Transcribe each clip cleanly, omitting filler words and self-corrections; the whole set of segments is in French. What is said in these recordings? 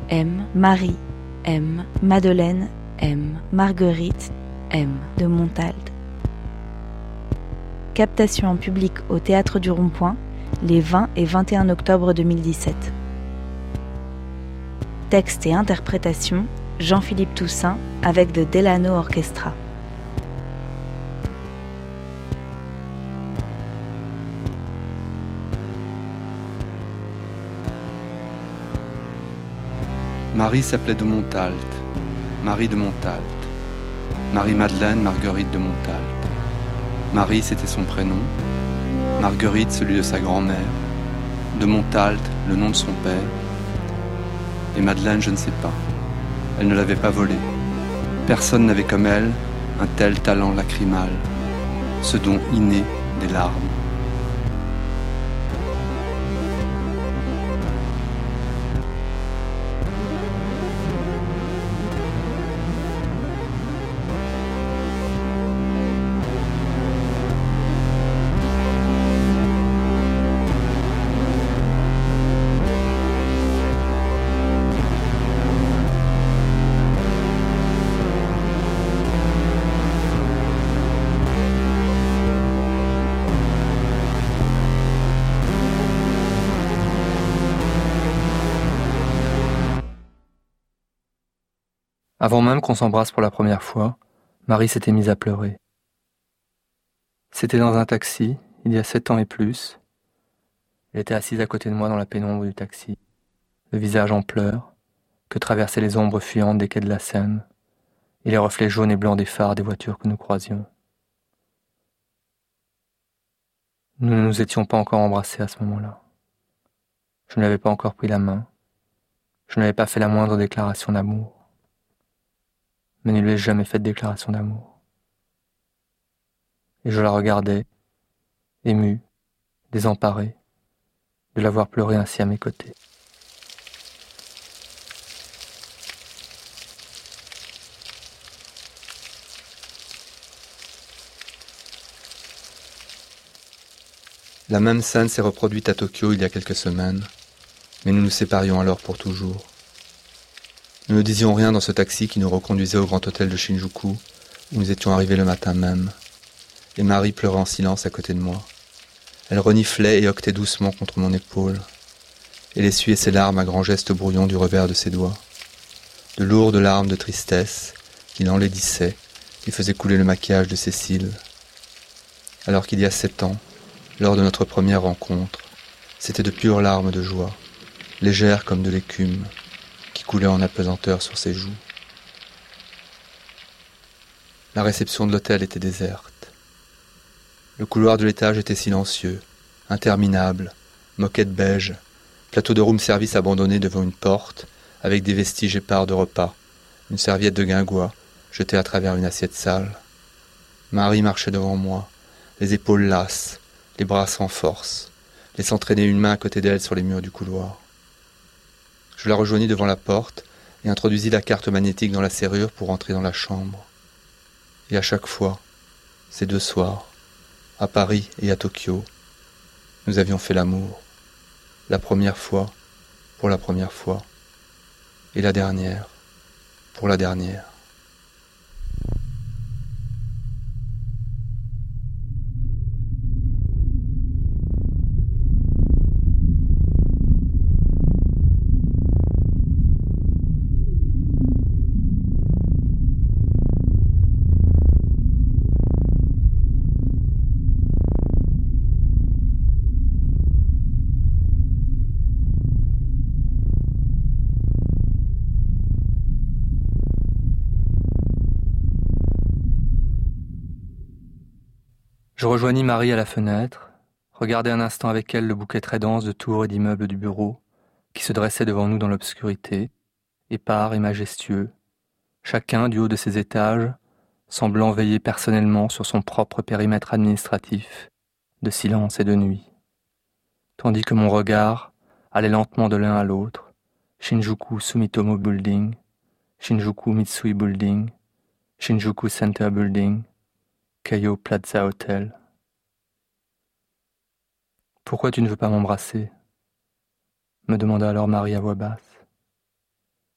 M. Marie, M. Madeleine, M. Marguerite, M. de Montalte. Captation en public au Théâtre du Rond-Point les 20 et 21 octobre 2017. Texte et interprétation, Jean-Philippe Toussaint avec The Delano Orchestra. Marie s'appelait de Montalte, Marie de Montalte. Marie-Madeleine, Marguerite de Montalte. Marie, c'était son prénom. Marguerite, celui de sa grand-mère. De Montalte, le nom de son père. Et Madeleine, je ne sais pas. Elle ne l'avait pas volée. Personne n'avait comme elle un tel talent lacrymal, ce don inné des larmes. Avant même qu'on s'embrasse pour la première fois, Marie s'était mise à pleurer. C'était dans un taxi, il y a 7 ans et plus. Elle était assise à côté de moi dans la pénombre du taxi, le visage en pleurs, que traversaient les ombres fuyantes des quais de la Seine, et les reflets jaunes et blancs des phares des voitures que nous croisions. Nous ne nous étions pas encore embrassés à ce moment-là. Je ne lui avais pas encore pris la main. Je n'avais pas fait la moindre déclaration d'amour. Mais ne lui ai jamais fait de déclaration d'amour. Et je la regardais, ému, désemparé, de la voir pleurer ainsi à mes côtés. La même scène s'est reproduite à Tokyo il y a quelques semaines, mais nous nous séparions alors pour toujours. Nous ne disions rien dans ce taxi qui nous reconduisait au grand hôtel de Shinjuku, où nous étions arrivés le matin même, et Marie pleurait en silence à côté de moi. Elle reniflait et hoquetait doucement contre mon épaule. Elle essuyait ses larmes à grands gestes brouillons du revers de ses doigts. De lourdes larmes de tristesse qui l'enlaidissaient et faisaient couler le maquillage de ses cils. Alors qu'il y a 7 ans, lors de notre première rencontre, c'étaient de pures larmes de joie, légères comme de l'écume, qui coulait en apesanteur sur ses joues. La réception de l'hôtel était déserte. Le couloir de l'étage était silencieux, interminable, moquette beige, plateau de room service abandonné devant une porte, avec des vestiges épars de repas, une serviette de guingois jetée à travers une assiette sale. Marie marchait devant moi, les épaules lasses, les bras sans force, laissant traîner une main à côté d'elle sur les murs du couloir. Je la rejoignis devant la porte et introduisis la carte magnétique dans la serrure pour entrer dans la chambre. Et à chaque fois, ces 2 soirs, à Paris et à Tokyo, nous avions fait l'amour. La première fois, pour la première fois, et la dernière, pour la dernière. Je rejoignis Marie à la fenêtre, regardai un instant avec elle le bouquet très dense de tours et d'immeubles du bureau qui se dressait devant nous dans l'obscurité, épars et majestueux, chacun du haut de ses étages, semblant veiller personnellement sur son propre périmètre administratif, de silence et de nuit. Tandis que mon regard allait lentement de l'un à l'autre, Shinjuku Sumitomo Building, Shinjuku Mitsui Building, Shinjuku Center Building, Keio Plaza Hotel. « Pourquoi tu ne veux pas m'embrasser ?» me demanda alors Marie à voix basse.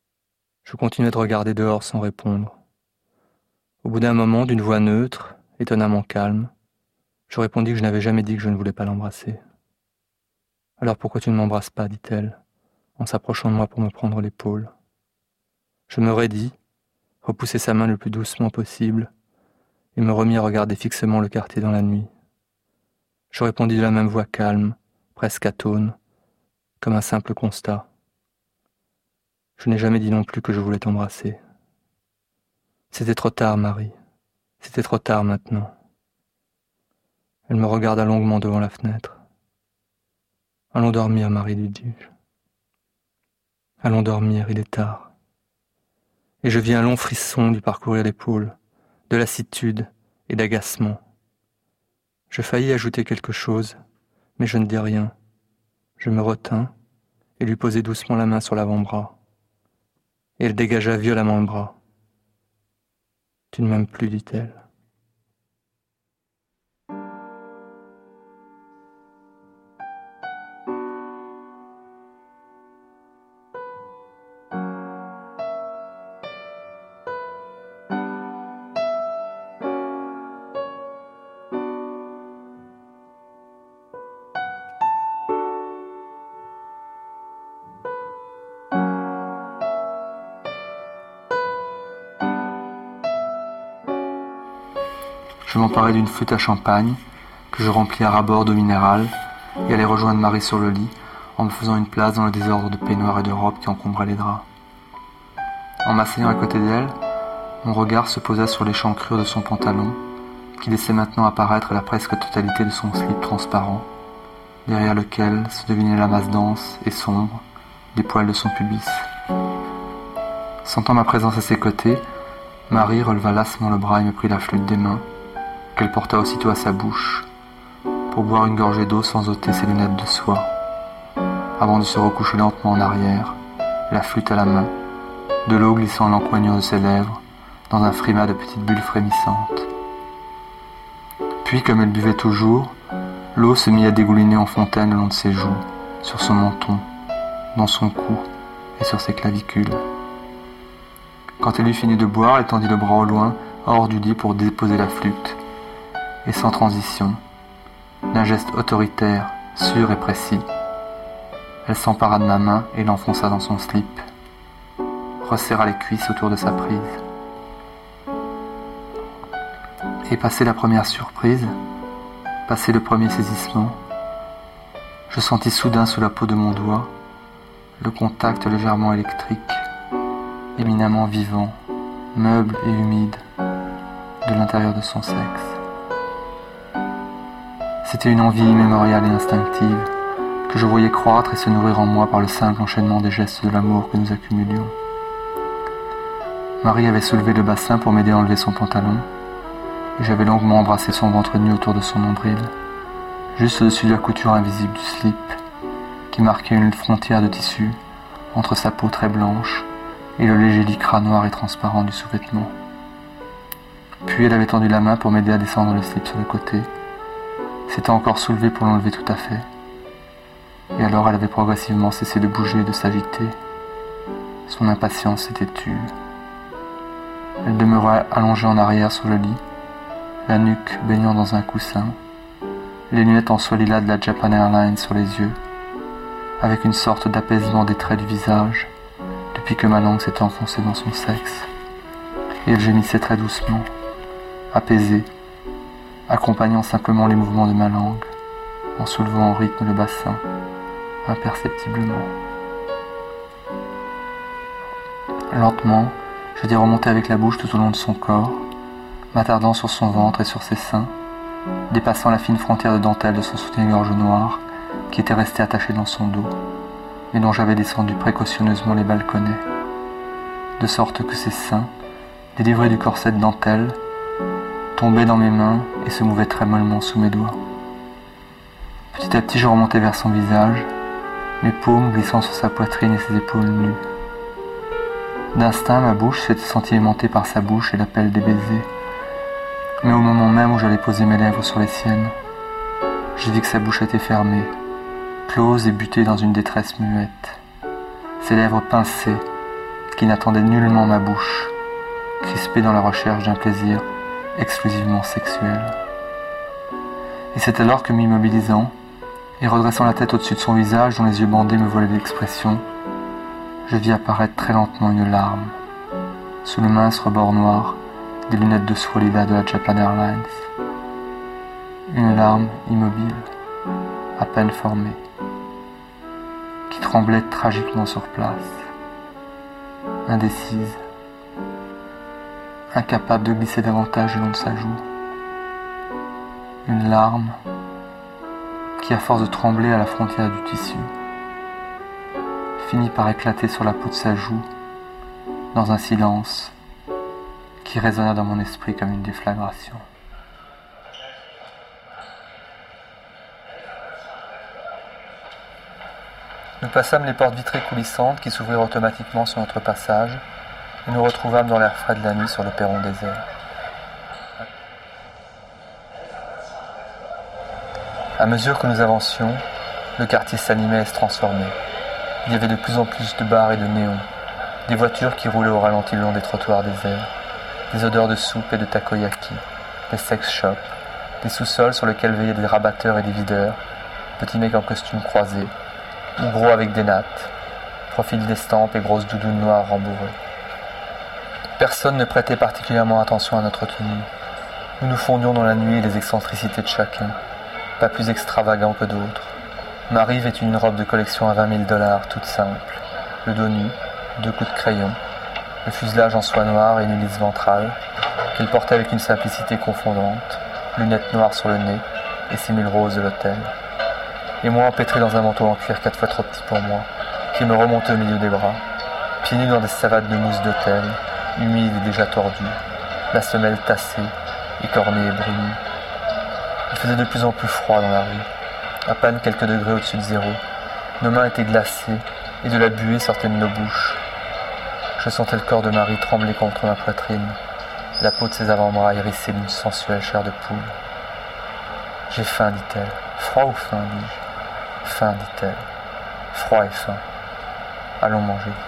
Je continuais de regarder dehors sans répondre. Au bout d'un moment, d'une voix neutre, étonnamment calme, je répondis que je n'avais jamais dit que je ne voulais pas l'embrasser. « Alors pourquoi tu ne m'embrasses pas ?» dit-elle, en s'approchant de moi pour me prendre l'épaule. Je me raidis, repoussai sa main le plus doucement possible, et me remis à regarder fixement le quartier dans la nuit. Je répondis de la même voix calme, presque atone, comme un simple constat. Je n'ai jamais dit non plus que je voulais t'embrasser. C'était trop tard, Marie. C'était trop tard maintenant. Elle me regarda longuement devant la fenêtre. « Allons dormir, Marie, lui dis-je. Allons dormir, il est tard. » Et je vis un long frisson lui parcourir l'épaule, de lassitude et d'agacement. Je faillis ajouter quelque chose, mais je ne dis rien. Je me retins et lui posai doucement la main sur l'avant-bras. Et elle dégagea violemment le bras. « Tu ne m'aimes plus, dit-elle. » Je m'emparai d'une flûte à champagne, que je remplis à ras-bord d'eau minérale, et allai rejoindre Marie sur le lit, en me faisant une place dans le désordre de peignoirs et de robes qui encombraient les draps. En m'asseyant à côté d'elle, mon regard se posa sur l'échancrure de son pantalon, qui laissait maintenant apparaître la presque totalité de son slip transparent, derrière lequel se devinait la masse dense et sombre des poils de son pubis. Sentant ma présence à ses côtés, Marie releva lassement le bras et me prit la flûte des mains, qu'elle porta aussitôt à sa bouche, pour boire une gorgée d'eau sans ôter ses lunettes de soie, avant de se recoucher lentement en arrière, la flûte à la main, de l'eau glissant à l'empoignure de ses lèvres, dans un frimas de petites bulles frémissantes. Puis, comme elle buvait toujours, l'eau se mit à dégouliner en fontaine le long de ses joues, sur son menton, dans son cou et sur ses clavicules. Quand elle eut fini de boire, elle tendit le bras au loin, hors du lit pour déposer la flûte, et sans transition, d'un geste autoritaire, sûr et précis, elle s'empara de ma main et l'enfonça dans son slip, resserra les cuisses autour de sa prise. Et passé la première surprise, passé le premier saisissement, je sentis soudain sous la peau de mon doigt le contact légèrement électrique, éminemment vivant, meuble et humide, de l'intérieur de son sexe. C'était une envie immémoriale et instinctive que je voyais croître et se nourrir en moi par le simple enchaînement des gestes de l'amour que nous accumulions. Marie avait soulevé le bassin pour m'aider à enlever son pantalon, et j'avais longuement embrassé son ventre nu autour de son nombril, juste au-dessus de la couture invisible du slip, qui marquait une frontière de tissu entre sa peau très blanche et le léger lycra noir et transparent du sous-vêtement. Puis elle avait tendu la main pour m'aider à descendre le slip sur le côté, s'était encore soulevée pour l'enlever tout à fait, et alors elle avait progressivement cessé de bouger et de s'agiter. Son impatience s'était tue. Elle demeurait allongée en arrière sur le lit, la nuque baignant dans un coussin, les lunettes en soie lilas de la Japan Airlines sur les yeux, avec une sorte d'apaisement des traits du visage, depuis que ma langue s'était enfoncée dans son sexe, et elle gémissait très doucement, apaisée, accompagnant simplement les mouvements de ma langue, en soulevant en rythme le bassin, imperceptiblement. Lentement, je dis remonter avec la bouche tout au long de son corps, m'attardant sur son ventre et sur ses seins, dépassant la fine frontière de dentelle de son soutien-gorge noir qui était resté attaché dans son dos, mais dont j'avais descendu précautionneusement les balconnets, de sorte que ses seins, délivrés du corset de dentelle, tombaient dans mes mains et se mouvaient très mollement sous mes doigts. Petit à petit, je remontais vers son visage, mes paumes glissant sur sa poitrine et ses épaules nues. D'instinct, ma bouche s'était sentie aimantée par sa bouche et l'appel des baisers. Mais au moment même où j'allais poser mes lèvres sur les siennes, je vis que sa bouche était fermée, close et butée dans une détresse muette. Ses lèvres pincées, qui n'attendaient nullement ma bouche, crispée dans la recherche d'un plaisir exclusivement sexuel. Et c'est alors que, m'immobilisant et redressant la tête au-dessus de son visage dont les yeux bandés me volaient l'expression, je vis apparaître très lentement une larme, sous le mince rebord noir des lunettes de soie lila de la Japan Airlines. Une larme immobile, à peine formée, qui tremblait tragiquement sur place, indécise, incapable de glisser davantage le long de sa joue. Une larme qui, à force de trembler à la frontière du tissu, finit par éclater sur la peau de sa joue dans un silence qui résonna dans mon esprit comme une déflagration. Nous passâmes les portes vitrées coulissantes qui s'ouvrirent automatiquement sur notre passage et nous retrouvâmes dans l'air frais de la nuit sur le perron désert. À mesure que nous avancions, le quartier s'animait et se transformait. Il y avait de plus en plus de bars et de néons, des voitures qui roulaient au ralenti le long des trottoirs déserts, des odeurs de soupe et de takoyaki, des sex shops, des sous-sols sur lesquels veillaient des rabatteurs et des videurs, petits mecs en costume croisé, ou gros avec des nattes, profils d'estampes et grosses doudounes noires rembourrées. Personne ne prêtait particulièrement attention à notre tenue. Nous nous fondions dans la nuit et les excentricités de chacun, pas plus extravagants que d'autres. Marie vêtut une robe de collection à $20 000, toute simple, le dos nu, 2 coups de crayon, le fuselage en soie noire et une hélice ventrale, qu'elle portait avec une simplicité confondante, lunettes noires sur le nez et simule rose de l'hôtel. Et moi empêtré dans un manteau en cuir 4 fois trop petit pour moi, qui me remontait au milieu des bras, pieds nus dans des savates de mousse d'hôtel, humides et déjà tordues, la semelle tassée, écornée et brunie. Il faisait de plus en plus froid dans la rue, à peine quelques degrés au-dessus de zéro. Nos mains étaient glacées et de la buée sortait de nos bouches. Je sentais le corps de Marie trembler contre ma poitrine, la peau de ses avant-bras hérissée d'une sensuelle chair de poule. « J'ai faim, dit-elle. Froid ou faim, dis-je. Faim, dit-elle. Froid et faim. Allons manger, dit-elle. »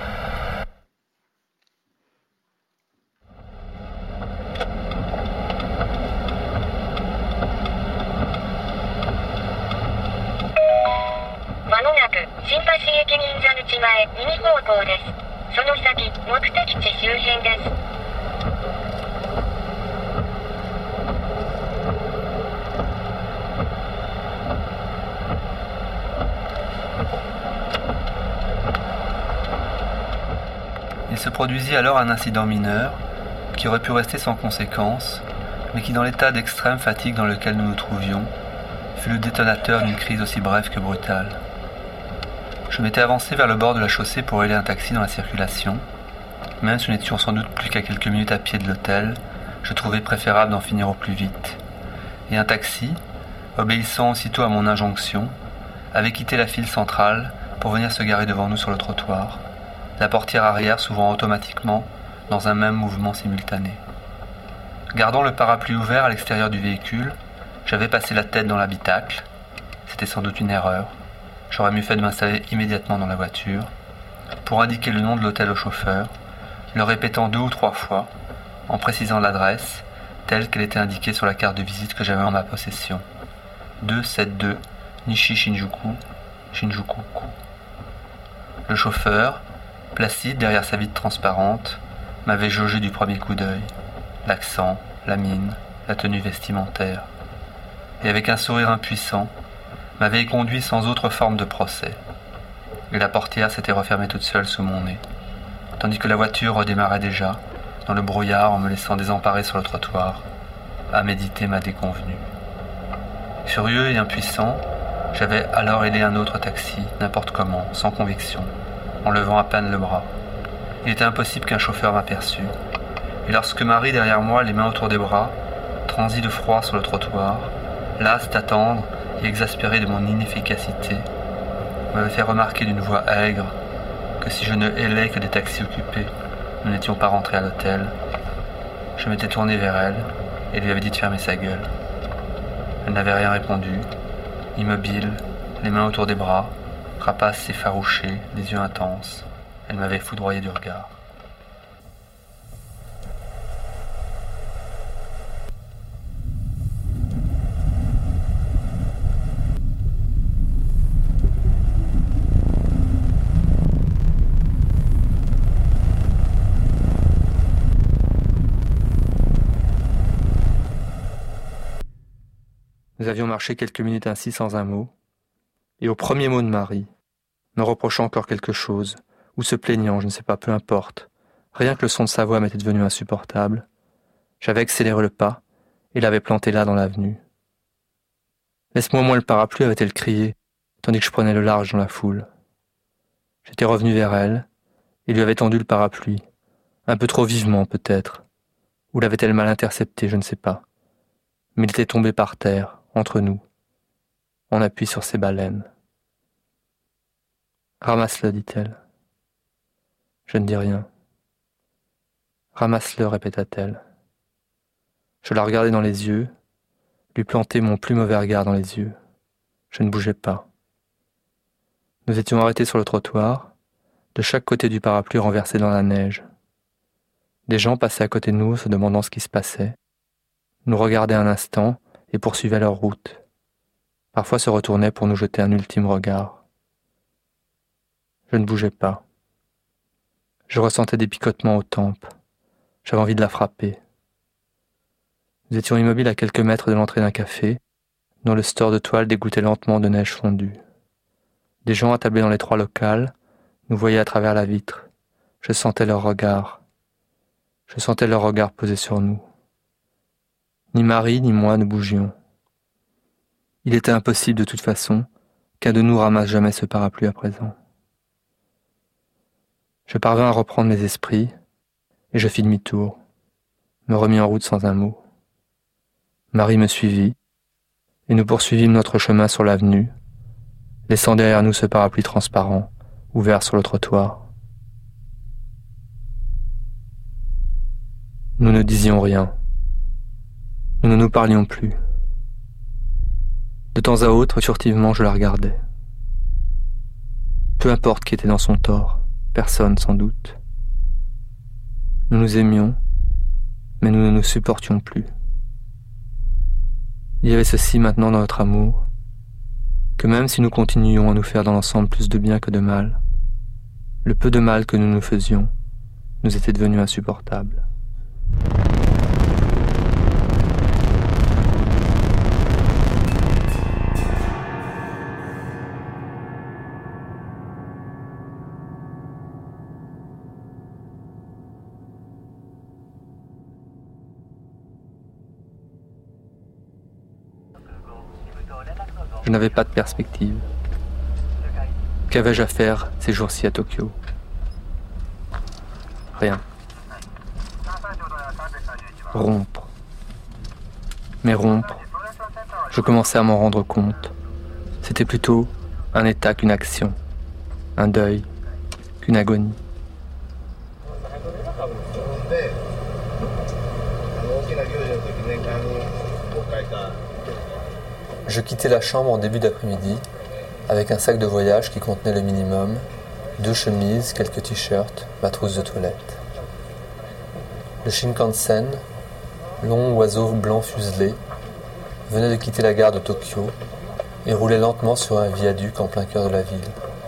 Il se produisit alors un incident mineur qui aurait pu rester sans conséquence, mais qui, dans l'état d'extrême fatigue dans lequel nous nous trouvions, fut le détonateur d'une crise aussi brève que brutale. Je m'étais avancé vers le bord de la chaussée pour aider un taxi dans la circulation. Même si nous n'étions sans doute plus qu'à quelques minutes à pied de l'hôtel, je trouvais préférable d'en finir au plus vite. Et un taxi, obéissant aussitôt à mon injonction, avait quitté la file centrale pour venir se garer devant nous sur le trottoir, la portière arrière s'ouvrant automatiquement dans un même mouvement simultané. Gardant le parapluie ouvert à l'extérieur du véhicule, j'avais passé la tête dans l'habitacle. C'était sans doute une erreur. J'aurais mieux fait de m'installer immédiatement dans la voiture pour indiquer le nom de l'hôtel au chauffeur, le répétant 2 ou 3 fois, en précisant l'adresse telle qu'elle était indiquée sur la carte de visite que j'avais en ma possession. 272 Nishi Shinjuku, Shinjuku-ku. Le chauffeur, placide derrière sa vitre transparente, m'avait jaugé du premier coup d'œil. L'accent, la mine, la tenue vestimentaire. Et avec un sourire impuissant, m'avait conduit sans autre forme de procès. Et la portière s'était refermée toute seule sous mon nez, tandis que la voiture redémarrait déjà, dans le brouillard en me laissant désemparé sur le trottoir, à méditer ma déconvenue. Furieux et impuissant, j'avais alors aidé un autre taxi, n'importe comment, sans conviction, en levant à peine le bras. Il était impossible qu'un chauffeur m'aperçût. Et lorsque Marie, derrière moi, les mains autour des bras, transit de froid sur le trottoir, lasse d'attendre et exaspérée de mon inefficacité, m'avait fait remarquer d'une voix aigre que si je ne hélais que des taxis occupés, nous n'étions pas rentrés à l'hôtel. Je m'étais tourné vers elle et lui avais dit de fermer sa gueule. Elle n'avait rien répondu, immobile, les mains autour des bras, rapace effarouchée, les yeux intenses. Elle m'avait foudroyé du regard. Nous avions marché quelques minutes ainsi sans un mot, et au premier mot de Marie, me reprochant encore quelque chose, ou se plaignant, je ne sais pas, peu importe, rien que le son de sa voix m'était devenu insupportable, j'avais accéléré le pas et l'avais planté là dans l'avenue. « Laisse-moi au moins le parapluie » avait-elle crié, tandis que je prenais le large dans la foule. J'étais revenu vers elle et lui avais tendu le parapluie, un peu trop vivement peut-être, ou l'avait-elle mal intercepté, je ne sais pas, mais il était tombé par terre, entre nous, en appui sur ses baleines. « Ramasse-le, dit-elle. » Je ne dis rien. « Ramasse-le, répéta-t-elle. » Je la regardais dans les yeux, lui plantai mon plus mauvais regard dans les yeux. Je ne bougeais pas. Nous étions arrêtés sur le trottoir, de chaque côté du parapluie renversé dans la neige. Des gens passaient à côté de nous, se demandant ce qui se passait, nous regardaient un instant et poursuivaient leur route. Parfois se retournaient pour nous jeter un ultime regard. Je ne bougeais pas. Je ressentais des picotements aux tempes. J'avais envie de la frapper. Nous étions immobiles à quelques mètres de l'entrée d'un café, dont le store de toile dégouttait lentement de neige fondue. Des gens attablés dans l'étroit local nous voyaient à travers la vitre. Je sentais leur regard. Je sentais leur regard posé sur nous. Ni Marie ni moi ne bougions. Il était impossible de toute façon qu'un de nous ramasse jamais ce parapluie à présent. Je parvins à reprendre mes esprits et je fis demi-tour, me remis en route sans un mot. Marie me suivit et nous poursuivîmes notre chemin sur l'avenue, laissant derrière nous ce parapluie transparent ouvert sur le trottoir. Nous ne disions rien. Nous ne nous parlions plus. De temps à autre, furtivement, je la regardais. Peu importe qui était dans son tort, personne sans doute. Nous nous aimions, mais nous ne nous supportions plus. Il y avait ceci maintenant dans notre amour, que même si nous continuions à nous faire dans l'ensemble plus de bien que de mal, le peu de mal que nous nous faisions nous était devenu insupportable. Je n'avais pas de perspective. Qu'avais-je à faire ces jours-ci à Tokyo ? Rien. Rompre. Mais rompre, je commençais à m'en rendre compte. C'était plutôt un état qu'une action, un deuil, qu'une agonie. Je quittai la chambre en début d'après-midi, avec un sac de voyage qui contenait le minimum, 2 chemises, quelques t-shirts, ma trousse de toilette. Le Shinkansen, long oiseau blanc fuselé, venait de quitter la gare de Tokyo et roulait lentement sur un viaduc en plein cœur de la ville.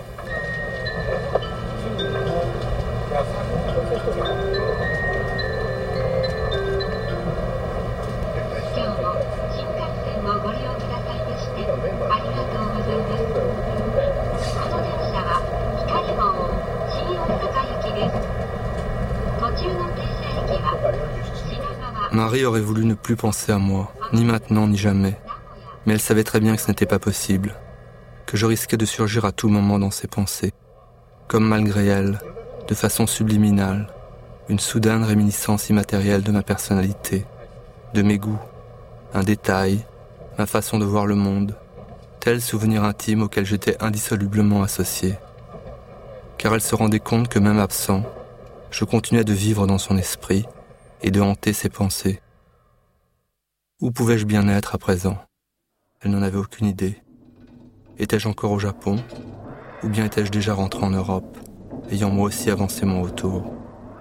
Marie aurait voulu ne plus penser à moi, ni maintenant ni jamais, mais elle savait très bien que ce n'était pas possible, que je risquais de surgir à tout moment dans ses pensées, comme malgré elle, de façon subliminale, une soudaine réminiscence immatérielle de ma personnalité, de mes goûts, un détail, ma façon de voir le monde, tel souvenir intime auquel j'étais indissolublement associé. Car elle se rendait compte que même absent, je continuais de vivre dans son esprit et de hanter ses pensées. Où pouvais-je bien être à présent ? Elle n'en avait aucune idée. Étais-je encore au Japon ? Ou bien étais-je déjà rentré en Europe ? ayant moi aussi avancé mon retour.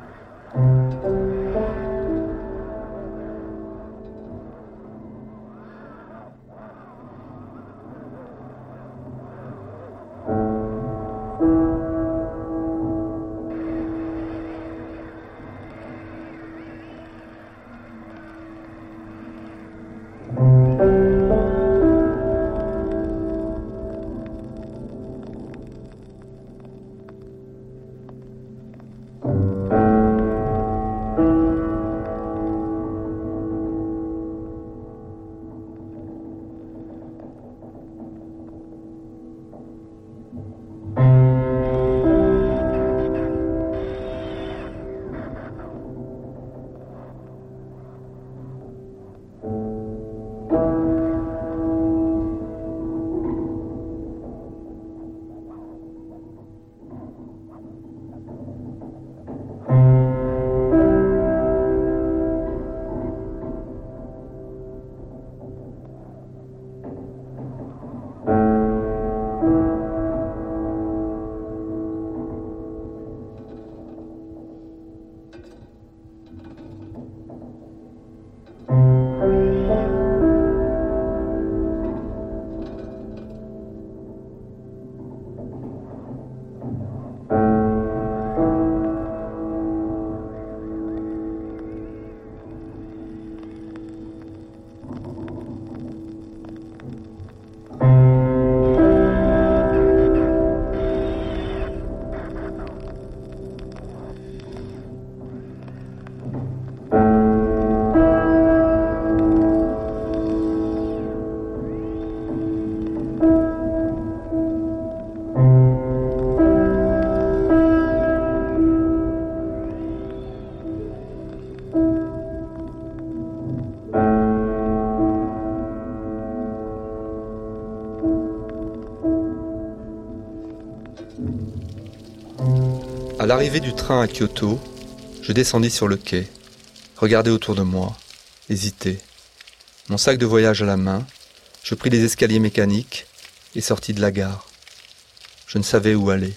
À l'arrivée du train à Kyoto, je descendis sur le quai, regardai autour de moi, hésitai. Mon sac de voyage à la main, je pris les escaliers mécaniques et sortis de la gare. Je ne savais où aller.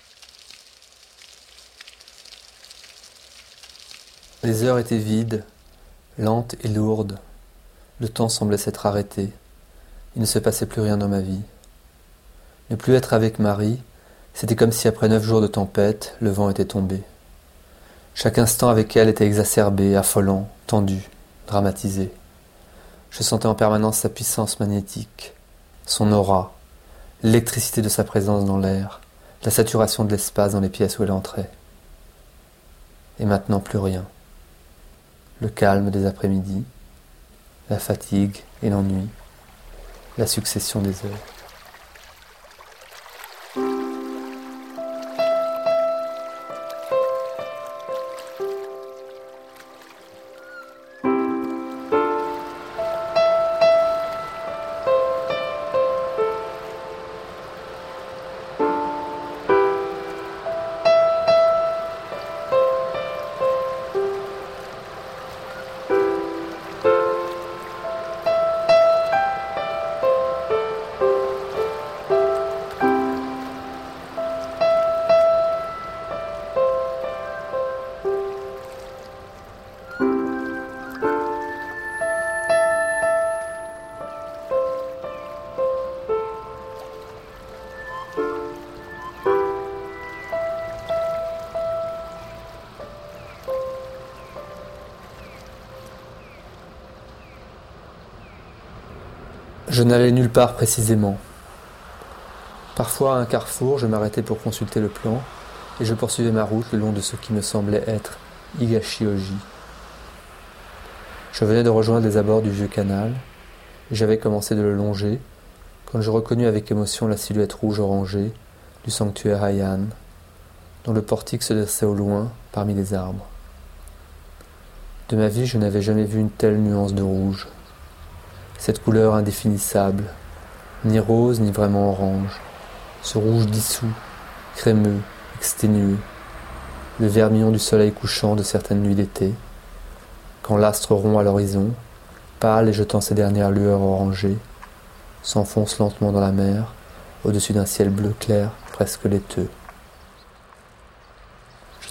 Les heures étaient vides, lentes et lourdes. Le temps semblait s'être arrêté. Il ne se passait plus rien dans ma vie. Ne plus être avec Marie, c'était comme si après 9 jours de tempête, le vent était tombé. Chaque instant avec elle était exacerbé, affolant, tendu, dramatisé. Je sentais en permanence sa puissance magnétique, son aura, l'électricité de sa présence dans l'air, la saturation de l'espace dans les pièces où elle entrait. Et maintenant plus rien. Le calme des après-midi, la fatigue et l'ennui, la succession des heures. Je n'allais nulle part précisément. Parfois, à un carrefour, je m'arrêtais pour consulter le plan et je poursuivais ma route le long de ce qui me semblait être Higashioji. Je venais de rejoindre les abords du vieux canal et j'avais commencé de le longer quand je reconnus avec émotion la silhouette rouge orangée du sanctuaire Heian, dont le portique se dressait au loin parmi les arbres. De ma vie, je n'avais jamais vu une telle nuance de rouge. Cette couleur indéfinissable, ni rose ni vraiment orange, ce rouge dissous, crémeux, exténué, le vermillon du soleil couchant de certaines nuits d'été, quand l'astre rond à l'horizon, pâle et jetant ses dernières lueurs orangées, s'enfonce lentement dans la mer, au-dessus d'un ciel bleu clair presque laiteux.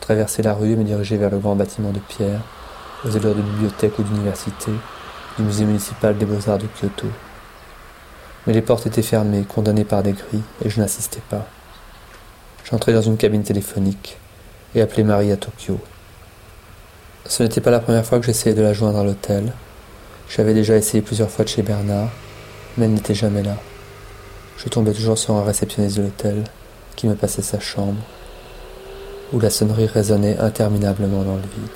traversai la rue et me dirigeai vers le grand bâtiment de pierre, aux allures de bibliothèque ou d'université, du musée municipal des beaux-arts de Kyoto. Mais les portes étaient fermées, condamnées par des grilles, et je n'insistais pas. J'entrai dans une cabine téléphonique et appelai Marie à Tokyo. Ce n'était pas la première fois que j'essayais de la joindre à l'hôtel. J'avais déjà essayé plusieurs fois de chez Bernard, mais elle n'était jamais là. Je tombais toujours sur un réceptionniste de l'hôtel qui me passait sa chambre, où la sonnerie résonnait interminablement dans le vide.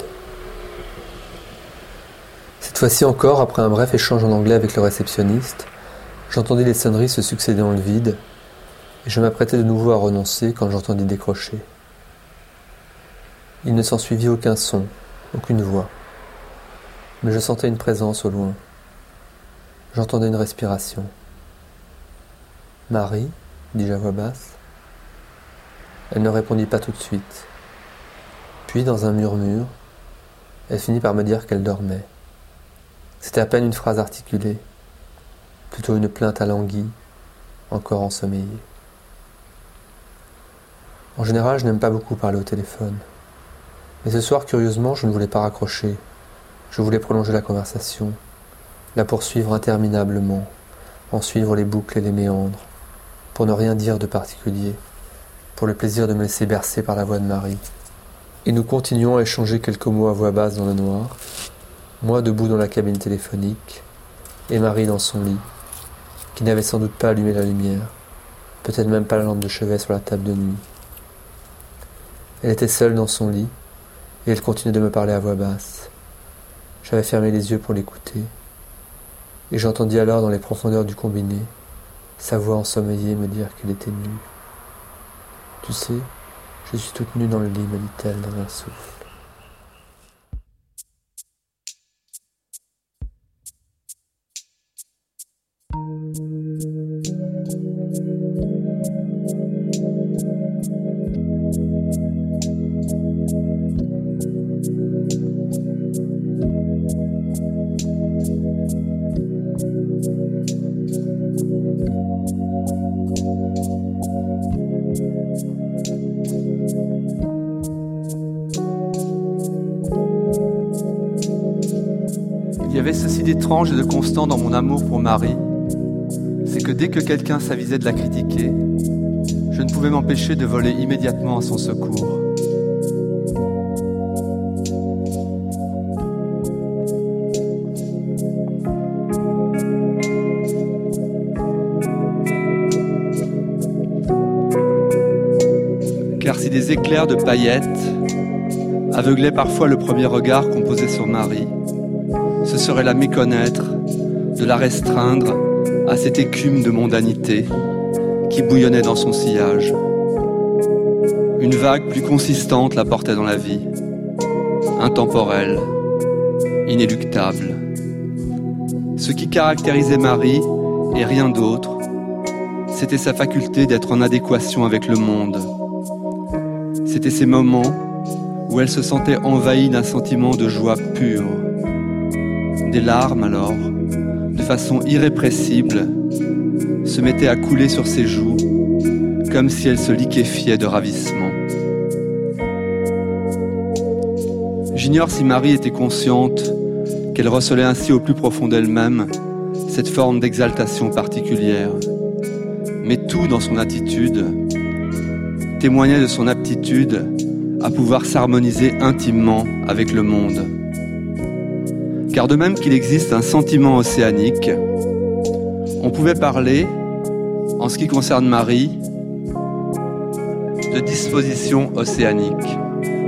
Cette fois-ci encore, après un bref échange en anglais avec le réceptionniste, j'entendis les sonneries se succéder dans le vide, et je m'apprêtais de nouveau à renoncer quand j'entendis décrocher. Il ne s'ensuivit aucun son, aucune voix, mais je sentais une présence au loin. J'entendais une respiration. « Marie ?» dis-je à voix basse. Elle ne répondit pas tout de suite. Puis, dans un murmure, elle finit par me dire qu'elle dormait. C'était à peine une phrase articulée, plutôt une plainte alanguie, encore ensommeillée. En général, je n'aime pas beaucoup parler au téléphone. Mais ce soir, curieusement, je ne voulais pas raccrocher. Je voulais prolonger la conversation, la poursuivre interminablement, en suivre les boucles et les méandres, pour ne rien dire de particulier, pour le plaisir de me laisser bercer par la voix de Marie. Et nous continuons à échanger quelques mots à voix basse dans le noir, moi debout dans la cabine téléphonique, et Marie dans son lit, qui n'avait sans doute pas allumé la lumière, peut-être même pas la lampe de chevet sur la table de nuit. Elle était seule dans son lit, et elle continuait de me parler à voix basse. J'avais fermé les yeux pour l'écouter, et j'entendis alors dans les profondeurs du combiné sa voix ensommeillée me dire qu'elle était nue. « Tu sais, je suis toute nue dans le lit, me dit-elle dans un souffle. Il y avait ceci d'étrange et de constant dans mon amour pour Marie, c'est que dès que quelqu'un s'avisait de la critiquer, je ne pouvais m'empêcher de voler immédiatement à son secours. Car si des éclairs de paillettes aveuglaient parfois le premier regard qu'on posait sur Marie, ce serait la méconnaître, de la restreindre à cette écume de mondanité qui bouillonnait dans son sillage. Une vague plus consistante la portait dans la vie, intemporelle, inéluctable. Ce qui caractérisait Marie, et rien d'autre, c'était sa faculté d'être en adéquation avec le monde. C'étaient ces moments où elle se sentait envahie d'un sentiment de joie pure. Des larmes alors, de façon irrépressible, se mettaient à couler sur ses joues, comme si elle se liquéfiait de ravissement. J'ignore si Marie était consciente qu'elle recelait ainsi au plus profond d'elle-même cette forme d'exaltation particulière. Mais tout dans son attitude témoignait de son aptitude à pouvoir s'harmoniser intimement avec le monde. Car de même qu'il existe un sentiment océanique, on pouvait parler, en ce qui concerne Marie, de disposition océanique.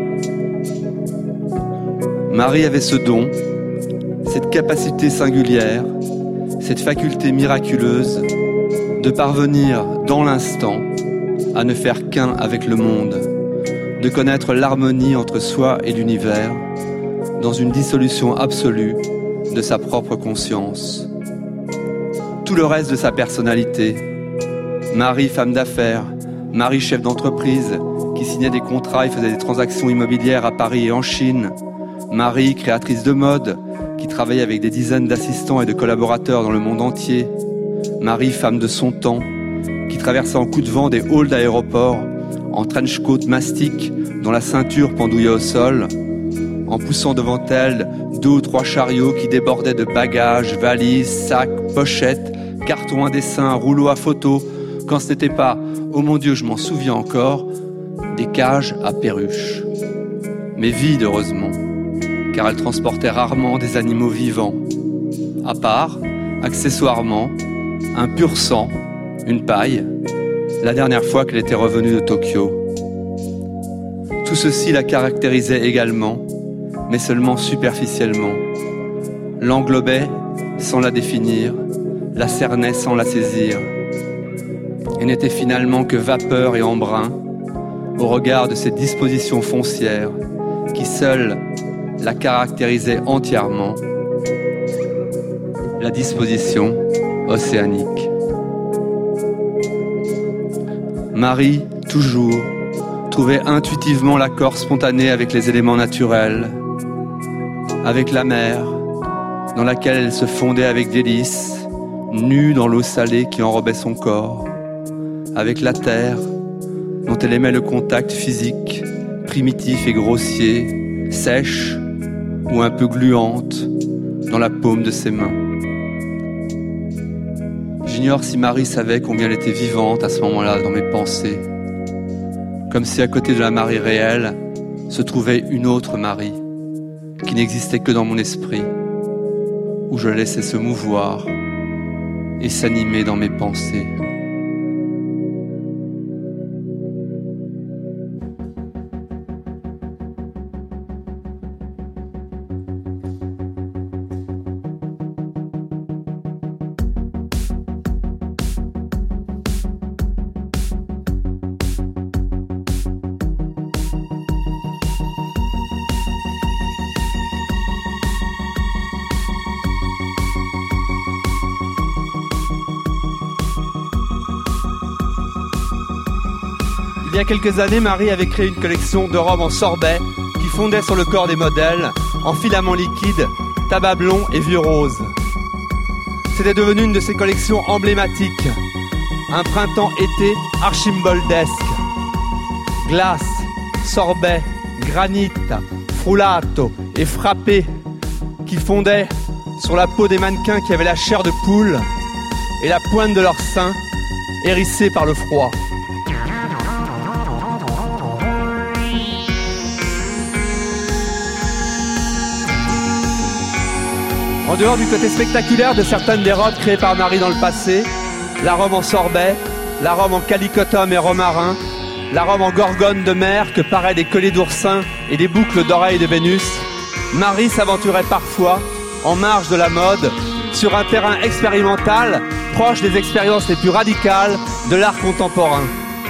Marie avait ce don, cette capacité singulière, cette faculté miraculeuse de parvenir dans l'instant à ne faire qu'un avec le monde, de connaître l'harmonie entre soi et l'univers, dans une dissolution absolue de sa propre conscience. Tout le reste de sa personnalité, Marie femme d'affaires, Marie chef d'entreprise qui signait des contrats et faisait des transactions immobilières à Paris et en Chine, Marie créatrice de mode qui travaillait avec des dizaines d'assistants et de collaborateurs dans le monde entier, Marie femme de son temps qui traversait en coup de vent des halls d'aéroports en trench coat mastic dont la ceinture pendouillait au sol, en poussant devant elle 2 ou 3 chariots qui débordaient de bagages, valises, sacs, pochettes, cartons à dessin, rouleaux à photos, quand ce n'était pas, oh mon Dieu, je m'en souviens encore, des cages à perruches. Mais vides, heureusement, car elle transportait rarement des animaux vivants. À part, accessoirement, un pur sang, une paille, la dernière fois qu'elle était revenue de Tokyo. Tout ceci la caractérisait également, mais seulement superficiellement. L'englobait sans la définir, la cernait sans la saisir, et n'était finalement que vapeur et embrun au regard de ces dispositions foncières qui seules la caractérisaient entièrement, la disposition océanique. Marie, toujours, trouvait intuitivement l'accord spontané avec les éléments naturels, avec la mer, dans laquelle elle se fondait avec délice, nue dans l'eau salée qui enrobait son corps, avec la terre, dont elle aimait le contact physique, primitif et grossier, sèche ou un peu gluante, dans la paume de ses mains. J'ignore si Marie savait combien elle était vivante à ce moment-là dans mes pensées, comme si à côté de la Marie réelle se trouvait une autre Marie, qui n'existait que dans mon esprit, où je laissais se mouvoir et s'animer dans mes pensées. Il y a quelques années, Marie avait créé une collection de robes en sorbet qui fondaient sur le corps des modèles, en filaments liquides, tabac blond et vieux rose. C'était devenu une de ses collections emblématiques. Un printemps-été archimboldesque. Glace, sorbet, granit, frullato et frappé qui fondaient sur la peau des mannequins qui avaient la chair de poule et la pointe de leurs seins hérissée par le froid. En dehors du côté spectaculaire de certaines des robes créées par Marie dans le passé, la robe en sorbet, la robe en calicotum et romarin, la robe en gorgone de mer que paraient des colliers d'oursin et des boucles d'oreilles de Vénus, Marie s'aventurait parfois, en marge de la mode, sur un terrain expérimental proche des expériences les plus radicales de l'art contemporain.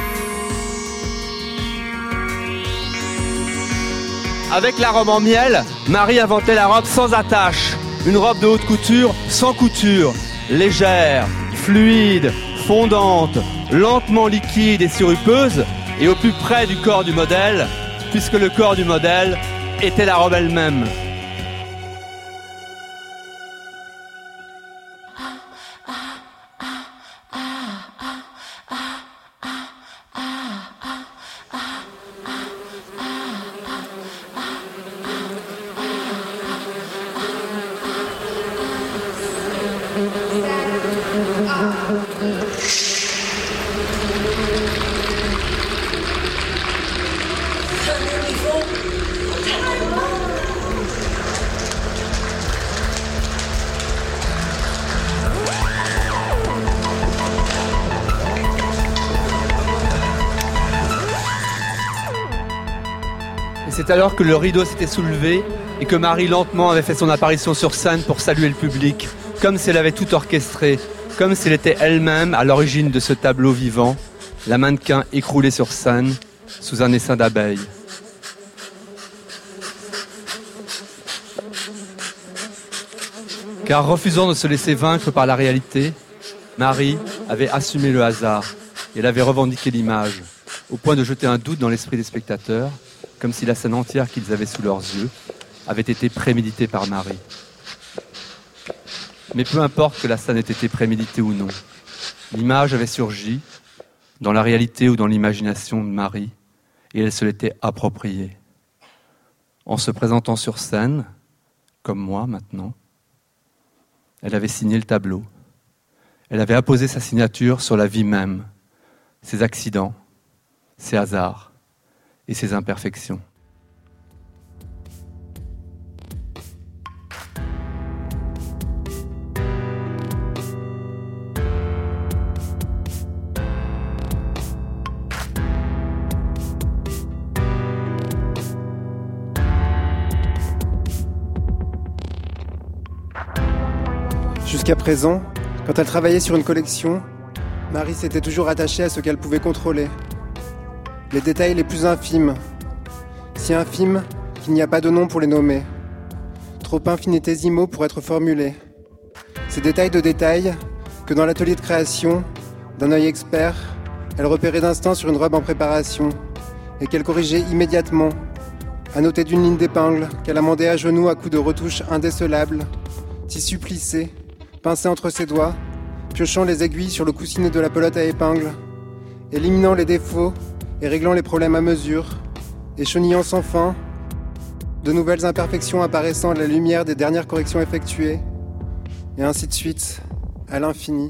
Avec la robe en miel, Marie inventait la robe sans attache. Une robe de haute couture sans couture, légère, fluide, fondante, lentement liquide et sirupeuse, et au plus près du corps du modèle, puisque le corps du modèle était la robe elle-même. C'est alors que le rideau s'était soulevé et que Marie lentement avait fait son apparition sur scène pour saluer le public, comme si elle avait tout orchestré, comme si elle était elle-même à l'origine de ce tableau vivant, la mannequin écroulée sur scène sous un essaim d'abeilles. Car refusant de se laisser vaincre par la réalité, Marie avait assumé le hasard et elle avait revendiqué l'image, au point de jeter un doute dans l'esprit des spectateurs, comme si la scène entière qu'ils avaient sous leurs yeux avait été préméditée par Marie. Mais peu importe que la scène ait été préméditée ou non, l'image avait surgi, dans la réalité ou dans l'imagination de Marie, et elle se l'était appropriée. En se présentant sur scène, comme moi maintenant, elle avait signé le tableau. Elle avait apposé sa signature sur la vie même, ses accidents, ses hasards et ses imperfections. Jusqu'à présent, quand elle travaillait sur une collection, Marie s'était toujours attachée à ce qu'elle pouvait contrôler. Les détails les plus infimes, si infimes qu'il n'y a pas de nom pour les nommer, trop infinitésimaux pour être formulés. Ces détails de détails que dans l'atelier de création, d'un œil expert, elle repérait d'instinct sur une robe en préparation et qu'elle corrigeait immédiatement, annotée d'une ligne d'épingle qu'elle amendait à genoux à coups de retouches indécelables, tissu plissé, pincé entre ses doigts, piochant les aiguilles sur le coussinet de la pelote à épingles, éliminant les défauts et réglant les problèmes à mesure, et chenillant sans fin de nouvelles imperfections apparaissant à la lumière des dernières corrections effectuées, et ainsi de suite, à l'infini.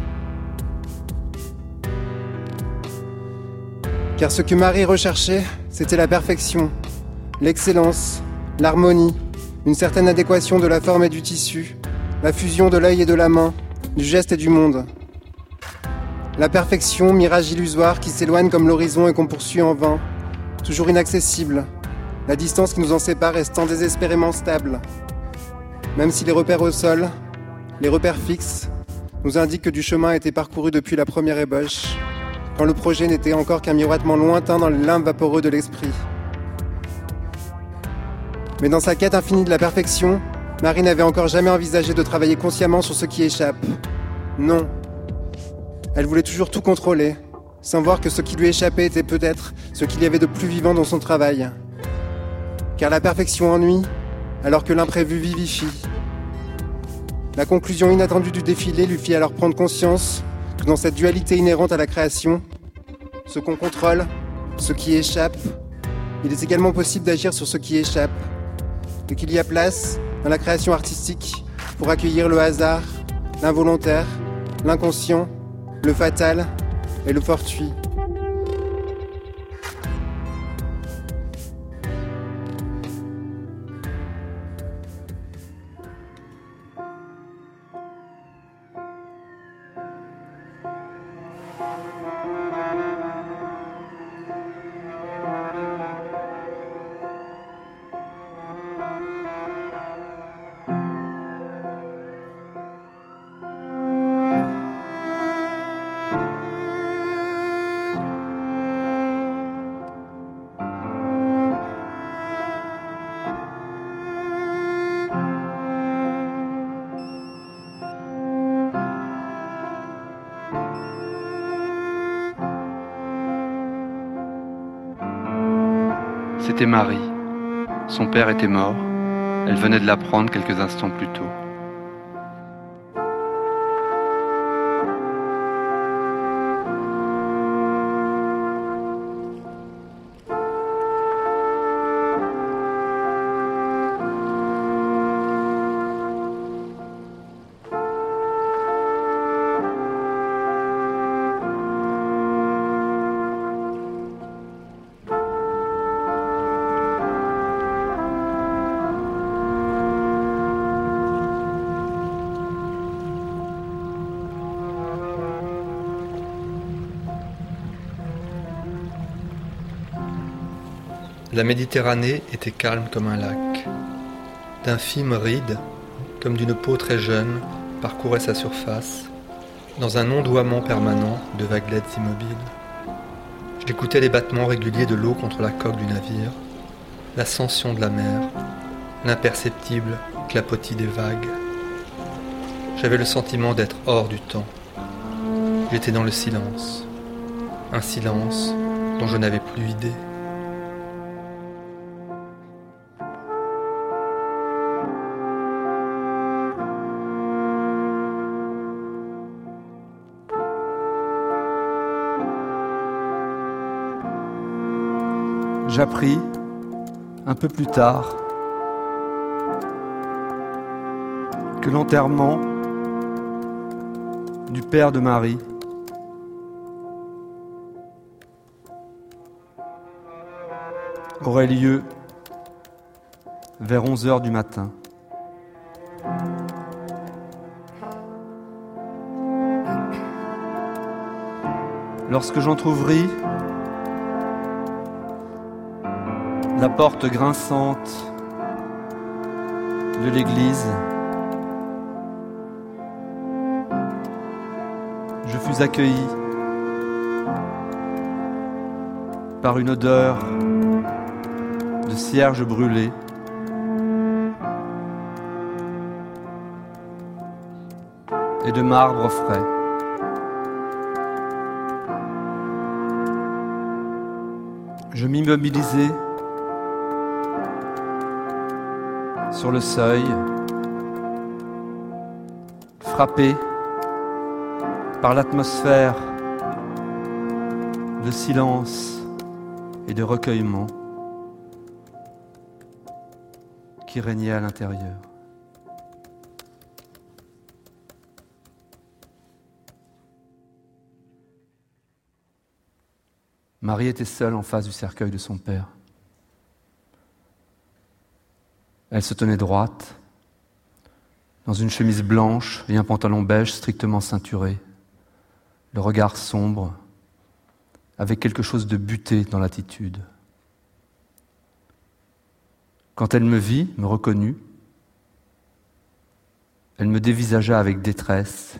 Car ce que Marie recherchait, c'était la perfection, l'excellence, l'harmonie, une certaine adéquation de la forme et du tissu, la fusion de l'œil et de la main, du geste et du monde. La perfection, mirage illusoire qui s'éloigne comme l'horizon et qu'on poursuit en vain, toujours inaccessible, la distance qui nous en sépare restant désespérément stable. Même si les repères au sol, les repères fixes, nous indiquent que du chemin a été parcouru depuis la première ébauche, quand le projet n'était encore qu'un miroitement lointain dans les limbes vaporeux de l'esprit. Mais dans sa quête infinie de la perfection, Marie n'avait encore jamais envisagé de travailler consciemment sur ce qui échappe. Non. Elle voulait toujours tout contrôler, sans voir que ce qui lui échappait était peut-être ce qu'il y avait de plus vivant dans son travail. Car la perfection ennuie, alors que l'imprévu vivifie. La conclusion inattendue du défilé lui fit alors prendre conscience que dans cette dualité inhérente à la création, ce qu'on contrôle, ce qui échappe, il est également possible d'agir sur ce qui échappe, et qu'il y a place, dans la création artistique, pour accueillir le hasard, l'involontaire, l'inconscient, le fatal et le fortuit. C'était Marie. Son père était mort. Elle venait de l'apprendre quelques instants plus tôt. La Méditerranée était calme comme un lac. D'infimes rides, comme d'une peau très jeune, parcouraient sa surface, dans un ondoiement permanent de vaguelettes immobiles. J'écoutais les battements réguliers de l'eau contre la coque du navire, l'ascension de la mer, l'imperceptible clapotis des vagues. J'avais le sentiment d'être hors du temps. J'étais dans le silence, un silence dont je n'avais plus idée. J'appris, un peu plus tard, que l'enterrement du père de Marie aurait lieu vers 11h du matin. Lorsque j'entr'ouvris la porte grinçante de l'église, je fus accueilli par une odeur de cierge brûlé, et de marbre frais. Je m'immobilisai sur le seuil, frappé par l'atmosphère de silence et de recueillement qui régnait à l'intérieur. Marie était seule en face du cercueil de son père. Elle se tenait droite, dans une chemise blanche et un pantalon beige strictement ceinturé, le regard sombre, avec quelque chose de buté dans l'attitude. Quand elle me vit, me reconnut, elle me dévisagea avec détresse,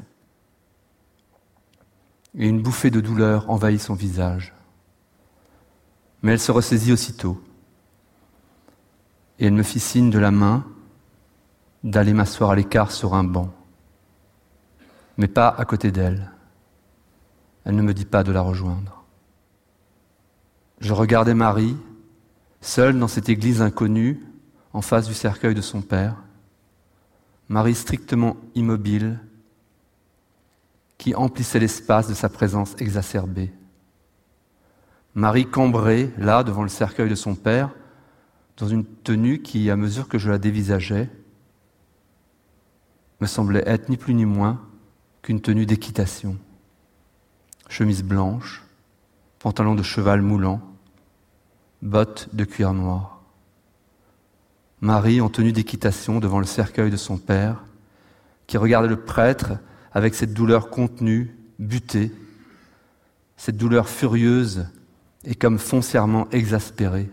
et une bouffée de douleur envahit son visage. Mais elle se ressaisit aussitôt, et elle me fit signe de la main d'aller m'asseoir à l'écart sur un banc, mais pas à côté d'elle. Elle ne me dit pas de la rejoindre. Je regardais Marie, seule dans cette église inconnue, en face du cercueil de son père. Marie strictement immobile, qui emplissait l'espace de sa présence exacerbée. Marie cambrée, là, devant le cercueil de son père, dans une tenue qui, à mesure que je la dévisageais, me semblait être ni plus ni moins qu'une tenue d'équitation. Chemise blanche, pantalon de cheval moulant, bottes de cuir noir. Marie en tenue d'équitation devant le cercueil de son père, qui regardait le prêtre avec cette douleur contenue, butée, cette douleur furieuse et comme foncièrement exaspérée.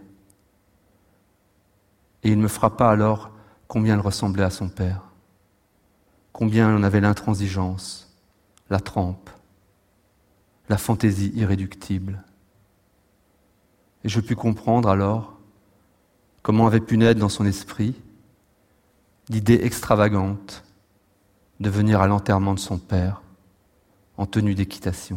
Et il me frappa alors combien elle ressemblait à son père, combien elle en avait l'intransigeance, la trempe, la fantaisie irréductible. Et je pus comprendre alors comment avait pu naître dans son esprit l'idée extravagante de venir à l'enterrement de son père en tenue d'équitation.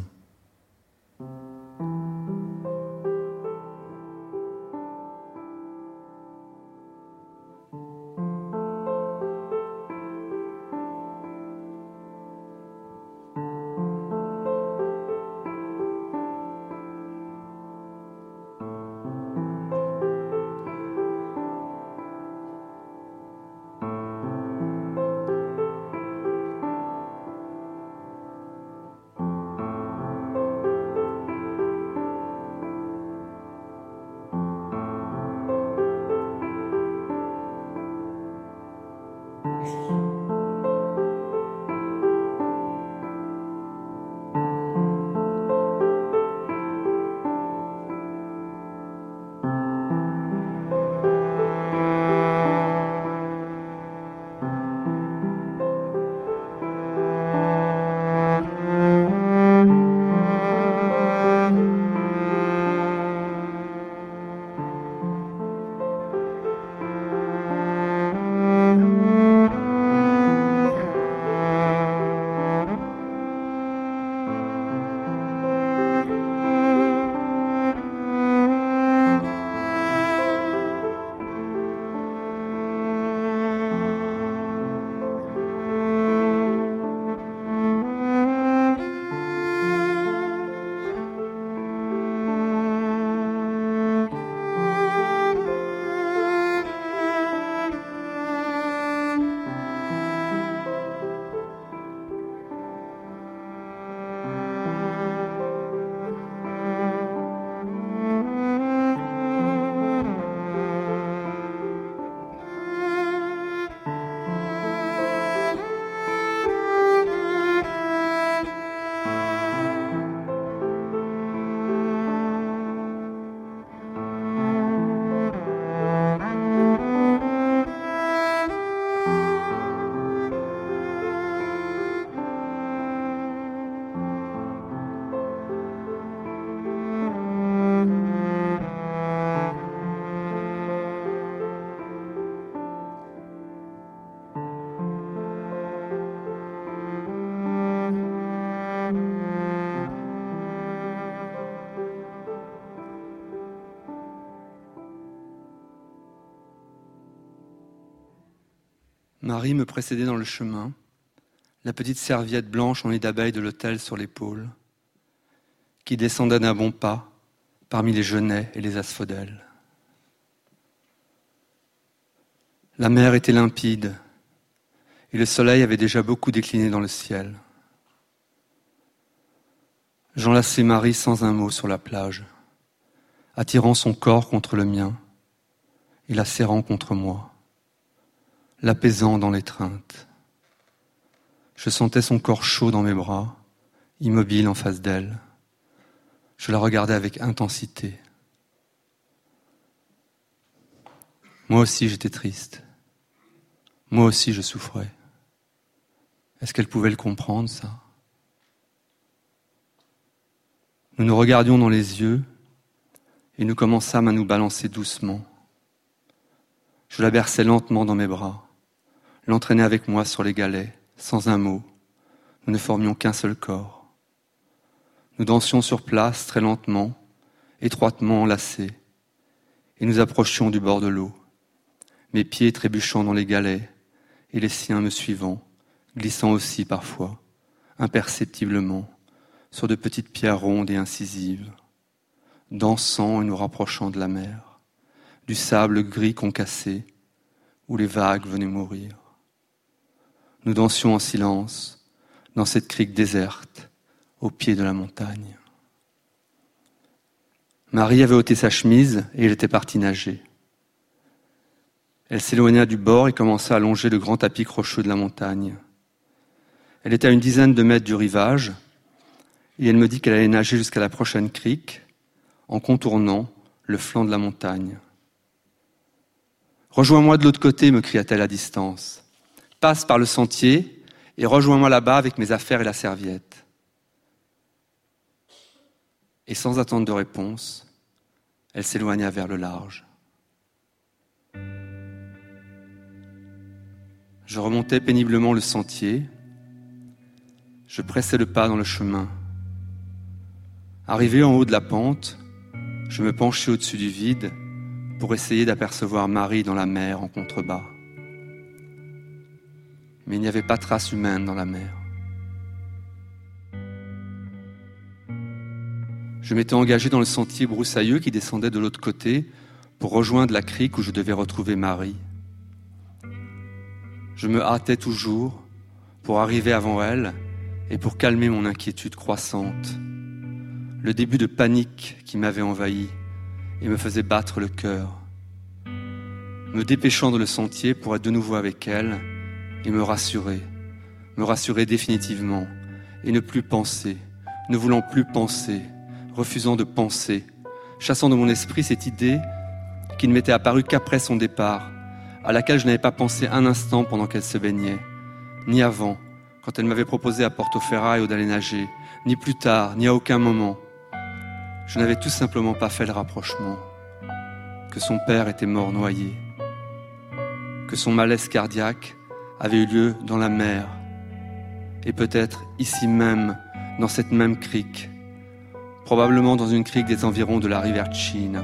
Marie me précédait dans le chemin, la petite serviette blanche en nid d'abeille de l'autel sur l'épaule, qui descendait d'un bon pas parmi les genêts et les asphodèles. La mer était limpide et le soleil avait déjà beaucoup décliné dans le ciel. J'enlaçai Marie sans un mot sur la plage, attirant son corps contre le mien et la serrant contre moi, l'apaisant dans l'étreinte. Je sentais son corps chaud dans mes bras, immobile en face d'elle. Je la regardais avec intensité. Moi aussi j'étais triste. Moi aussi je souffrais. Est-ce qu'elle pouvait le comprendre, ça ? Nous nous regardions dans les yeux et nous commençâmes à nous balancer doucement. Je la berçais lentement dans mes bras, l'entraînais avec moi sur les galets, sans un mot. Nous ne formions qu'un seul corps. Nous dansions sur place très lentement, étroitement enlacés, et nous approchions du bord de l'eau, mes pieds trébuchant dans les galets et les siens me suivant, glissant aussi parfois, imperceptiblement, sur de petites pierres rondes et incisives, dansant et nous rapprochant de la mer, du sable gris concassé où les vagues venaient mourir. Nous dansions en silence dans cette crique déserte au pied de la montagne. Marie avait ôté sa chemise et elle était partie nager. Elle s'éloigna du bord et commença à longer le grand tapis rocheux de la montagne. Elle était à une dizaine de mètres du rivage et elle me dit qu'elle allait nager jusqu'à la prochaine crique en contournant le flanc de la montagne. « Rejoins-moi de l'autre côté », me cria-t-elle à distance. « Passe par le sentier et rejoins-moi là-bas avec mes affaires et la serviette. » Et sans attendre de réponse, elle s'éloigna vers le large. Je remontais péniblement le sentier. Je pressais le pas dans le chemin. Arrivé en haut de la pente, je me penchai au-dessus du vide pour essayer d'apercevoir Marie dans la mer en contrebas. Mais il n'y avait pas trace humaine dans la mer. Je m'étais engagé dans le sentier broussailleux qui descendait de l'autre côté pour rejoindre la crique où je devais retrouver Marie. Je me hâtais toujours pour arriver avant elle et pour calmer mon inquiétude croissante, le début de panique qui m'avait envahi et me faisait battre le cœur, me dépêchant dans le sentier pour être de nouveau avec elle et me rassurer définitivement et ne plus penser, ne voulant plus penser, refusant de penser, chassant de mon esprit cette idée qui ne m'était apparue qu'après son départ, à laquelle je n'avais pas pensé un instant pendant qu'elle se baignait, ni avant, quand elle m'avait proposé à Portoferraio d'aller nager, ni plus tard, ni à aucun moment. Je n'avais tout simplement pas fait le rapprochement, que son père était mort noyé, que son malaise cardiaque avait eu lieu dans la mer, et peut-être ici même, dans cette même crique, probablement dans une crique des environs de la Rivercina,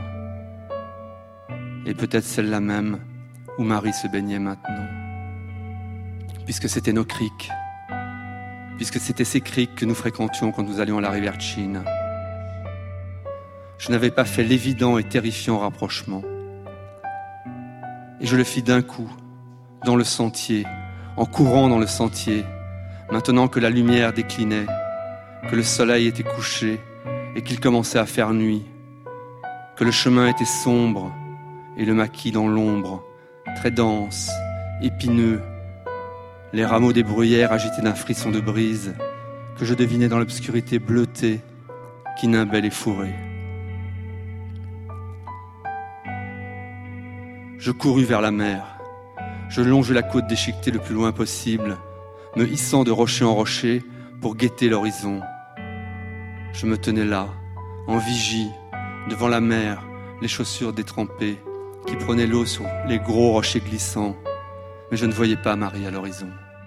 et peut-être celle-là même où Marie se baignait maintenant. Puisque c'était nos criques, puisque c'était ces criques que nous fréquentions quand nous allions à la Rivercina. Je n'avais pas fait l'évident et terrifiant rapprochement. Et je le fis d'un coup, dans le sentier, en courant dans le sentier, maintenant que la lumière déclinait, que le soleil était couché et qu'il commençait à faire nuit, que le chemin était sombre et le maquis dans l'ombre, très dense, épineux, les rameaux des bruyères agités d'un frisson de brise que je devinais dans l'obscurité bleutée qui nimbait les fourrés. Je courus vers la mer. Je longeai la côte déchiquetée le plus loin possible, me hissant de rocher en rocher pour guetter l'horizon. Je me tenais là, en vigie, devant la mer, les chaussures détrempées, qui prenaient l'eau sur les gros rochers glissants, mais je ne voyais pas Marie à l'horizon.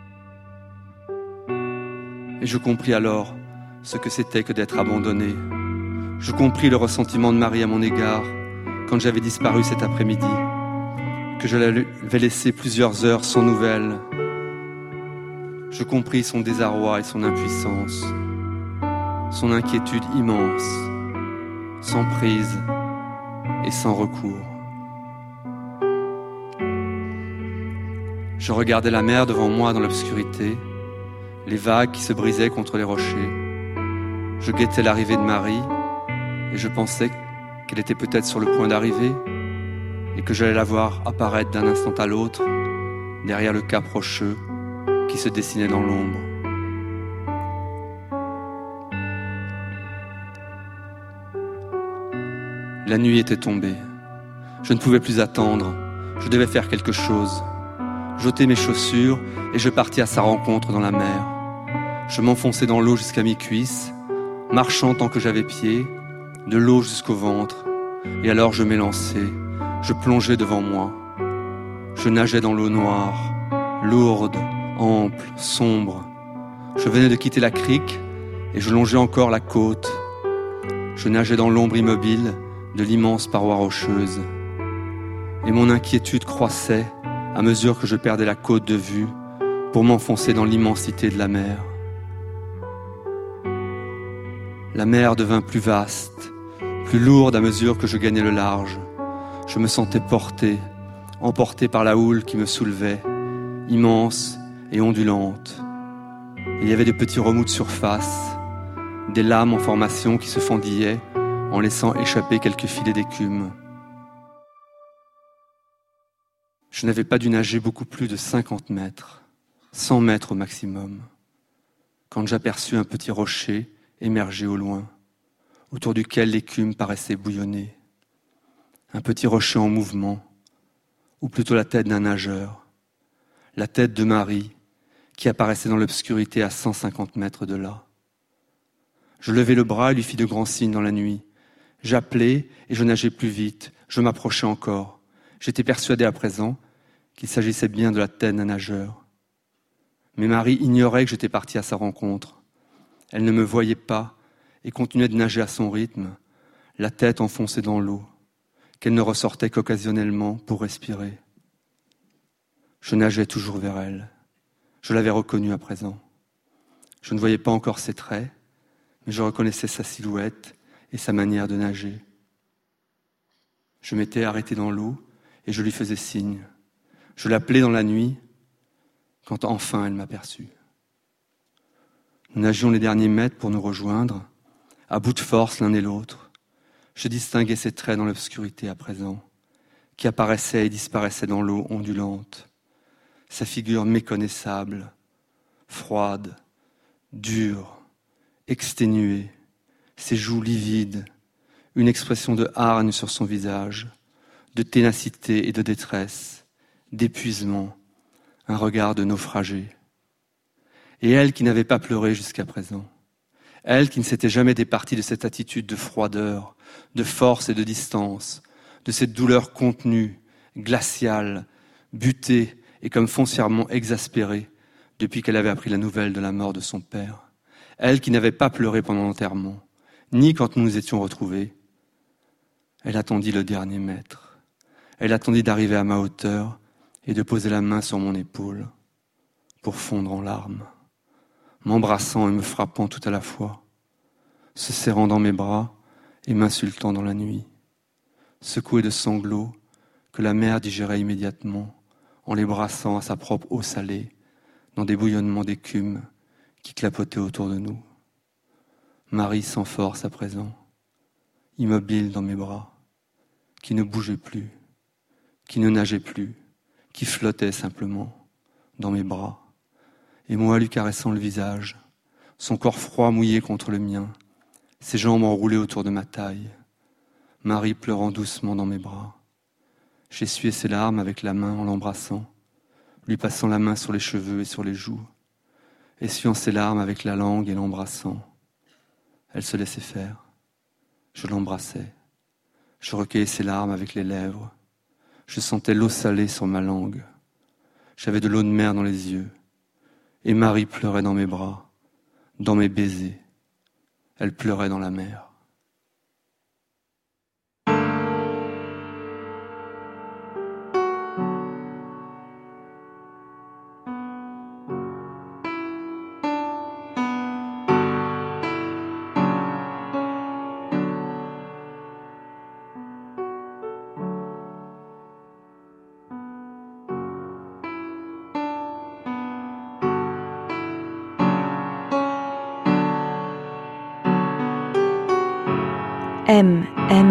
Et je compris alors ce que c'était que d'être abandonné. Je compris le ressentiment de Marie à mon égard quand j'avais disparu cet après-midi, que je l'avais laissé plusieurs heures sans nouvelles. Je compris son désarroi et son impuissance, son inquiétude immense, sans prise et sans recours. Je regardais la mer devant moi dans l'obscurité, les vagues qui se brisaient contre les rochers. Je guettais l'arrivée de Marie et je pensais qu'elle était peut-être sur le point d'arriver et que j'allais la voir apparaître d'un instant à l'autre derrière le cap rocheux qui se dessinait dans l'ombre. La nuit était tombée. Je ne pouvais plus attendre. Je devais faire quelque chose. J'ôtai mes chaussures et je partis à sa rencontre dans la mer. Je m'enfonçai dans l'eau jusqu'à mi-cuisse, marchant tant que j'avais pied, de l'eau jusqu'au ventre. Et alors je m'élançai, je plongeai devant moi. Je nageais dans l'eau noire, lourde, ample, sombre. Je venais de quitter la crique et je longeais encore la côte. Je nageais dans l'ombre immobile de l'immense paroi rocheuse. Et mon inquiétude croissait à mesure que je perdais la côte de vue pour m'enfoncer dans l'immensité de la mer. La mer devint plus vaste, plus lourde à mesure que je gagnais le large. Je me sentais porté, emporté par la houle qui me soulevait, immense et ondulante. Il y avait de petits remous de surface, des lames en formation qui se fendillaient en laissant échapper quelques filets d'écume. Je n'avais pas dû nager beaucoup plus de 50 mètres, 100 mètres au maximum, quand j'aperçus un petit rocher émerger au loin, autour duquel l'écume paraissait bouillonner. Un petit rocher en mouvement, ou plutôt la tête d'un nageur, la tête de Marie, qui apparaissait dans l'obscurité à 150 mètres de là. Je levai le bras et lui fis de grands signes dans la nuit. J'appelai et je nageais plus vite, je m'approchais encore. J'étais persuadé à présent qu'il s'agissait bien de la tête d'un nageur. Mais Marie ignorait que j'étais parti à sa rencontre. Elle ne me voyait pas et continuait de nager à son rythme, la tête enfoncée dans l'eau, qu'elle ne ressortait qu'occasionnellement pour respirer. Je nageais toujours vers elle. Je l'avais reconnue à présent. Je ne voyais pas encore ses traits, mais je reconnaissais sa silhouette et sa manière de nager. Je m'étais arrêté dans l'eau et je lui faisais signe. Je l'appelais dans la nuit, quand enfin elle m'aperçut. Nous nagions les derniers mètres pour nous rejoindre, à bout de force l'un et l'autre. Je distinguais ses traits dans l'obscurité à présent, qui apparaissaient et disparaissaient dans l'eau ondulante. Sa figure méconnaissable, froide, dure, exténuée, ses joues livides, une expression de hargne sur son visage, de ténacité et de détresse, d'épuisement, un regard de naufragé. Et elle qui n'avait pas pleuré jusqu'à présent, elle qui ne s'était jamais départie de cette attitude de froideur, de force et de distance, de cette douleur contenue, glaciale, butée et comme foncièrement exaspérée depuis qu'elle avait appris la nouvelle de la mort de son père. Elle qui n'avait pas pleuré pendant l'enterrement, ni quand nous nous étions retrouvés. Elle attendit le dernier mètre. Elle attendit d'arriver à ma hauteur et de poser la main sur mon épaule pour fondre en larmes, m'embrassant et me frappant tout à la fois, se serrant dans mes bras et m'insultant dans la nuit, secouée de sanglots que la mer digérait immédiatement en les brassant à sa propre eau salée dans des bouillonnements d'écume qui clapotaient autour de nous. Marie sans force à présent, immobile dans mes bras, qui ne bougeait plus, qui ne nageait plus, qui flottait simplement dans mes bras, et moi lui caressant le visage, son corps froid mouillé contre le mien, ses jambes enroulées autour de ma taille, Marie pleurant doucement dans mes bras. J'essuyais ses larmes avec la main en l'embrassant, lui passant la main sur les cheveux et sur les joues, essuyant ses larmes avec la langue et l'embrassant. Elle se laissait faire. Je l'embrassais. Je recueillais ses larmes avec les lèvres. Je sentais l'eau salée sur ma langue. J'avais de l'eau de mer dans les yeux. Et Marie pleurait dans mes bras, dans mes baisers. Elle pleurait dans la mer. M.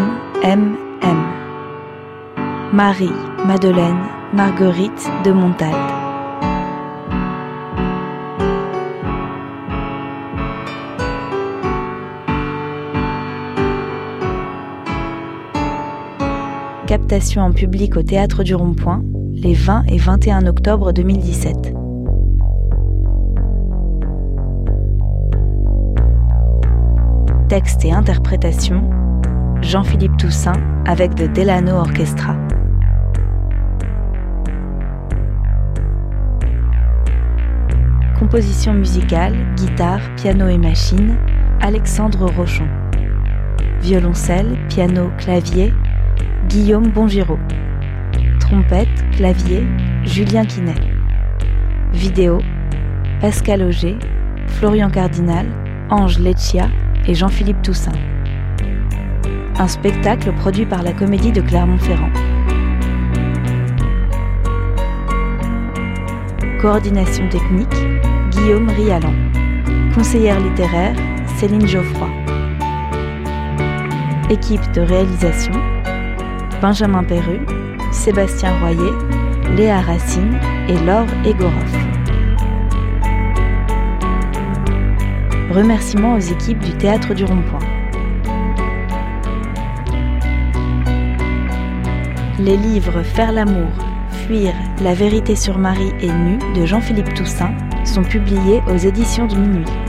Marie, Madeleine, Marguerite de Montalde. Captation en public au Théâtre du Rond-Point, les 20 et 21 octobre 2017. Texte et interprétation, Jean-Philippe Toussaint avec The Delano Orchestra. Composition musicale, guitare, piano et machine, Alexandre Rochon. Violoncelle, piano, clavier, Guillaume Bongiraud. Trompette, clavier, Julien Quinet. Vidéo, Pascal Auger, Florian Cardinal, Ange Leccia et Jean-Philippe Toussaint. Un spectacle produit par la Comédie de Clermont-Ferrand. Coordination technique, Guillaume Rialan. Conseillère littéraire, Céline Geoffroy. Équipe de réalisation, Benjamin Perru, Sébastien Royer, Léa Racine et Laure Egoroff. Remerciements aux équipes du Théâtre du Rond-Point. Les livres Faire l'amour, Fuir, La vérité sur Marie et Nu de Jean-Philippe Toussaint sont publiés aux éditions du Minuit.